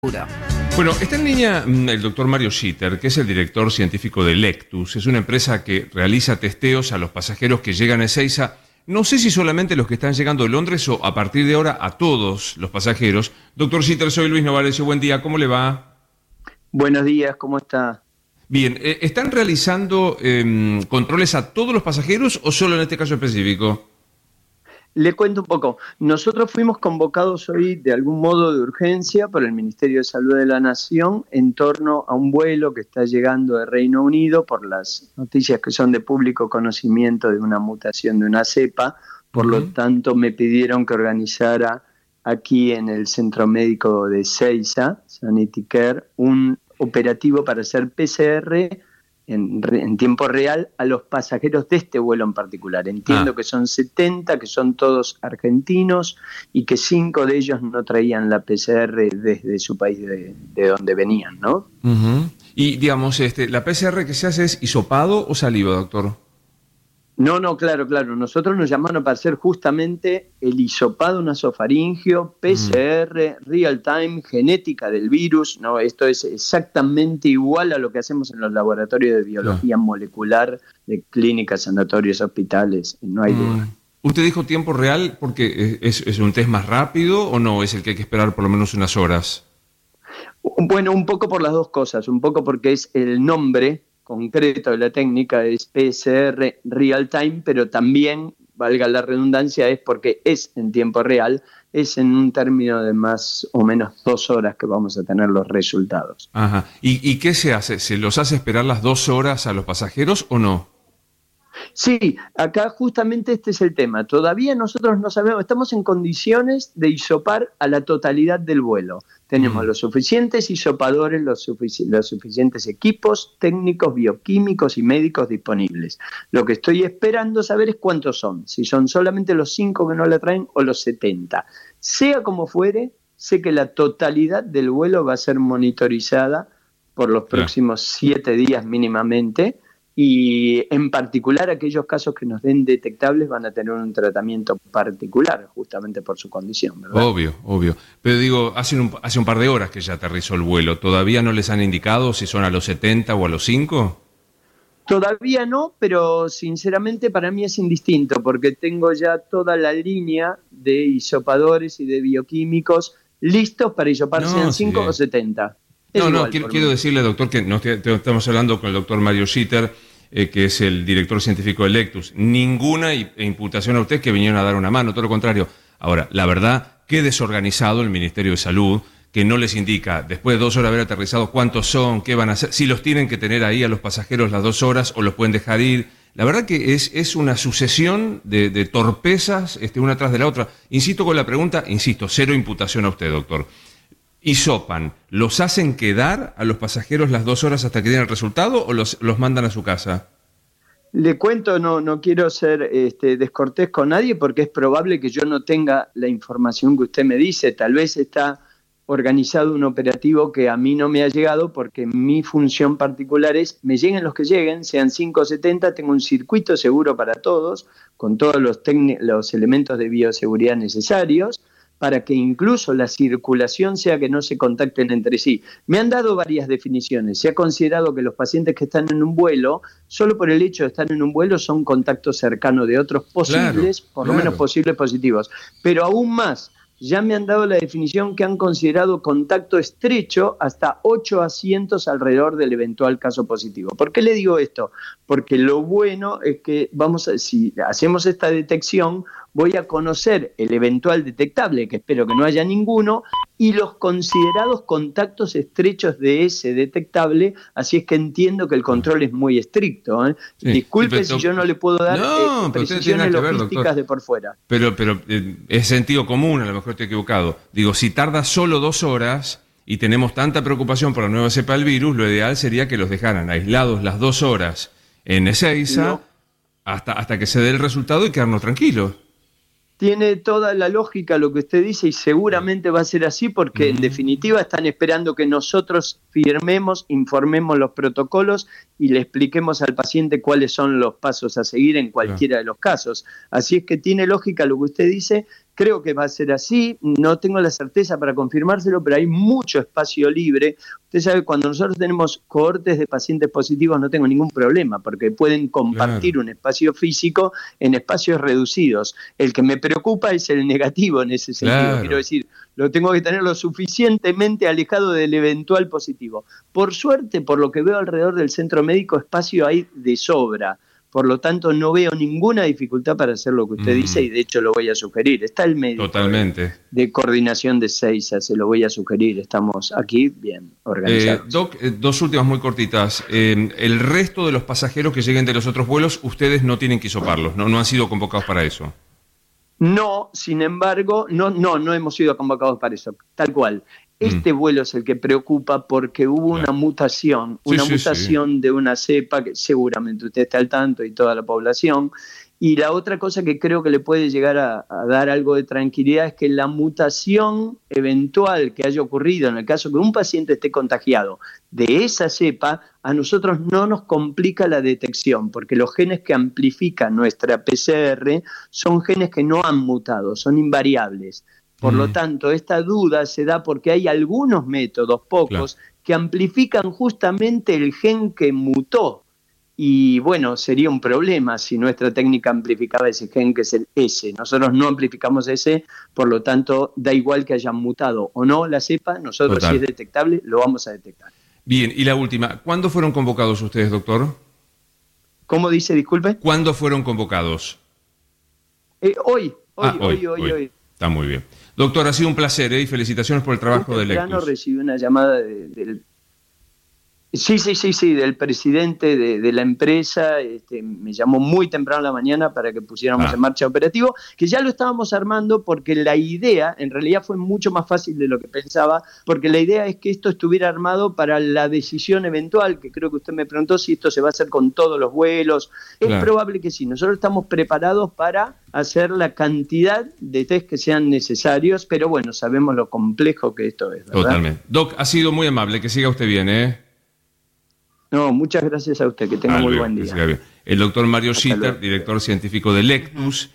Bueno, está en línea el doctor Mario Schitter, que es el director científico de Lectus. Es una empresa que realiza testeos a los pasajeros que llegan a Ezeiza. No sé si solamente los que están llegando de Londres o a partir de ahora a todos los pasajeros. Doctor Schitter, soy Luis Novarecio. Buen día, ¿cómo le va? Buenos días, ¿cómo está? Bien, ¿están realizando controles a todos los pasajeros o solo en este caso específico? Le cuento un poco. Nosotros fuimos convocados hoy de algún modo de urgencia por el Ministerio de Salud de la Nación en torno a un vuelo que está llegando de Reino Unido por las noticias que son de público conocimiento de una mutación de una cepa. Por lo tanto, me pidieron que organizara aquí en el Centro Médico de Ezeiza, Sanity Care, un operativo para hacer PCR en tiempo real a los pasajeros de este vuelo en particular. Entiendo que son 70, que son todos argentinos y que 5 de ellos no traían la PCR desde su país de donde venían, ¿no? Y digamos, ¿la PCR que se hace es hisopado o saliva, doctor? No, claro. Nosotros nos llamaron para hacer justamente el hisopado nasofaringio, PCR, real time, genética del virus. No, esto es exactamente igual a lo que hacemos en los laboratorios de biología molecular de clínicas, sanatorios, hospitales. No hay duda. ¿Usted dijo tiempo real porque es un test más rápido o no? ¿Es el que hay que esperar por lo menos unas horas? Bueno, un poco por las dos cosas. Un poco porque es el nombre concreto de la técnica, es PCR real time, pero también, valga la redundancia, es porque es en tiempo real, es en un término de más o menos 2 horas que vamos a tener los resultados. Ajá. ¿Y qué se hace? ¿Se los hace esperar las 2 horas a los pasajeros o no? Sí, acá justamente este es el tema. Todavía nosotros no sabemos, estamos en condiciones de hisopar a la totalidad del vuelo. Tenemos los suficientes hisopadores, los suficientes equipos técnicos, bioquímicos y médicos disponibles. Lo que estoy esperando saber es cuántos son, si son solamente los 5 que no la traen o los 70. Sea como fuere, sé que la totalidad del vuelo va a ser monitorizada por los próximos 7 días mínimamente. Y en particular aquellos casos que nos den detectables van a tener un tratamiento particular justamente por su condición, ¿verdad? Obvio. Pero digo, hace un par de horas que ya aterrizó el vuelo. ¿Todavía no les han indicado si son a los 70 o a los 5? Todavía no, pero sinceramente para mí es indistinto porque tengo ya toda la línea de hisopadores y de bioquímicos listos para hisopar sean 5 o 70. Quiero decirle, doctor, que estamos hablando con el doctor Mario Schitter, que es el director científico de Lectus. Ninguna imputación a usted que vinieron a dar una mano, todo lo contrario. Ahora, la verdad, qué desorganizado el Ministerio de Salud, que no les indica, después de 2 horas de haber aterrizado, cuántos son, qué van a hacer, si los tienen que tener ahí a los pasajeros las 2 horas o los pueden dejar ir. La verdad que es una sucesión de torpezas, una tras de la otra. Insisto con la pregunta, cero imputación a usted, doctor. ¿Hisopan? ¿Los hacen quedar a los pasajeros las 2 horas hasta que den el resultado o los mandan a su casa? Le cuento, no quiero ser descortés con nadie porque es probable que yo no tenga la información que usted me dice. Tal vez está organizado un operativo que a mí no me ha llegado porque mi función particular es, me lleguen los que lleguen, sean 5 o 70, tengo un circuito seguro para todos, con todos los elementos de bioseguridad necesarios, para que incluso la circulación sea que no se contacten entre sí. Me han dado varias definiciones. Se ha considerado que los pacientes que están en un vuelo, solo por el hecho de estar en un vuelo, son contactos cercanos de otros posibles, por lo menos posibles positivos. Pero aún más, ya me han dado la definición que han considerado contacto estrecho hasta 8 asientos alrededor del eventual caso positivo. ¿Por qué le digo esto? Porque lo bueno es que si hacemos esta detección, voy a conocer el eventual detectable, que espero que no haya ninguno, y los considerados contactos estrechos de ese detectable, así es que entiendo que el control es muy estricto. Sí, disculpe si yo no le puedo dar precisiones logísticas de por fuera. Pero es sentido común, a lo mejor estoy equivocado. Digo, si tarda solo 2 horas y tenemos tanta preocupación por la nueva cepa del virus, lo ideal sería que los dejaran aislados las 2 horas en Ezeiza hasta que se dé el resultado y quedarnos tranquilos. Tiene toda la lógica lo que usted dice y seguramente va a ser así porque en definitiva están esperando que nosotros firmemos, informemos los protocolos y le expliquemos al paciente cuáles son los pasos a seguir en cualquiera de los casos. Así es que tiene lógica lo que usted dice. Creo que va a ser así, no tengo la certeza para confirmárselo, pero hay mucho espacio libre. Usted sabe, cuando nosotros tenemos cohortes de pacientes positivos no tengo ningún problema, porque pueden compartir un espacio físico en espacios reducidos. El que me preocupa es el negativo en ese sentido. Quiero decir, lo tengo que tener lo suficientemente alejado del eventual positivo. Por suerte, por lo que veo alrededor del centro médico, espacio hay de sobra. Por lo tanto, no veo ninguna dificultad para hacer lo que usted dice, y de hecho lo voy a sugerir. Está el médico de coordinación de Seiza, se lo voy a sugerir. Estamos aquí bien organizados. Doc, dos últimas muy cortitas. El resto de los pasajeros que lleguen de los otros vuelos, ustedes no tienen que hisoparlos, no han sido convocados para eso. No, sin embargo, no hemos sido convocados para eso, tal cual. Este vuelo es el que preocupa porque hubo una mutación, de una cepa que seguramente usted está al tanto y toda la población. Y la otra cosa que creo que le puede llegar a dar algo de tranquilidad es que la mutación eventual que haya ocurrido en el caso que un paciente esté contagiado de esa cepa, a nosotros no nos complica la detección, porque los genes que amplifican nuestra PCR son genes que no han mutado, son invariables. Por lo tanto, esta duda se da porque hay algunos métodos, pocos, que amplifican justamente el gen que mutó. Y bueno, sería un problema si nuestra técnica amplificaba ese gen, que es el S. Nosotros no amplificamos ese, por lo tanto, da igual que hayan mutado o no la cepa, nosotros si es detectable, lo vamos a detectar. Bien, y la última, ¿cuándo fueron convocados ustedes, doctor? ¿Cómo dice, disculpe? ¿Cuándo fueron convocados? Hoy. Está muy bien. Doctor, ha sido un placer, y felicitaciones por el trabajo de Electus. Recibí una llamada del del presidente de la empresa. Me llamó muy temprano en la mañana para que pusiéramos en marcha operativo, que ya lo estábamos armando porque la idea, en realidad fue mucho más fácil de lo que pensaba, porque la idea es que esto estuviera armado para la decisión eventual, que creo que usted me preguntó si esto se va a hacer con todos los vuelos. Es probable que sí, nosotros estamos preparados para hacer la cantidad de test que sean necesarios, pero bueno, sabemos lo complejo que esto es, ¿verdad? Totalmente. Doc, ha sido muy amable, que siga usted bien, No, muchas gracias a usted, que tenga muy buen día. El doctor Mario Schitter, director científico de Electus.